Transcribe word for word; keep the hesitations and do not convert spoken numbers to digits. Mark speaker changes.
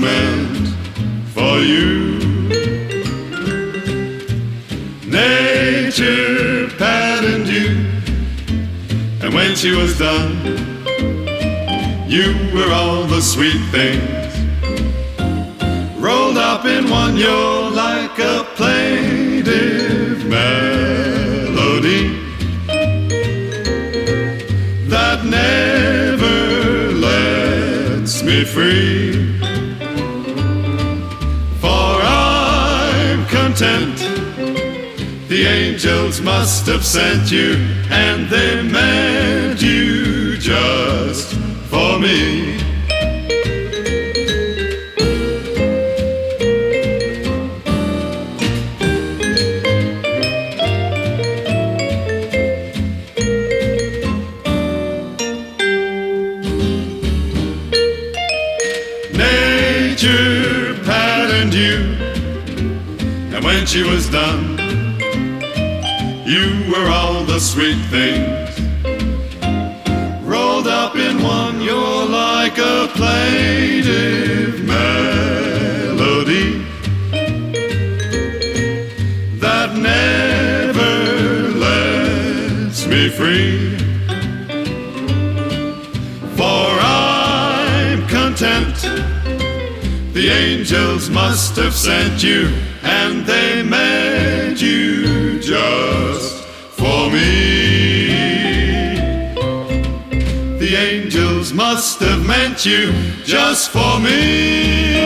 Speaker 1: meant for you. Nature patterned you, and when she was done, you were all the sweet things rolled up in one. You're like a plaintive melody that never lets me free. For I'm content, the angels must have sent you, and they meant you just for me. Nature patterned you, and when she was done, you were all the sweet things rolled up in one. You're like a plaintive melody that never lets me free. For I'm content, the angels must have sent you, and they meant you just for me. The angels must have meant you just for me.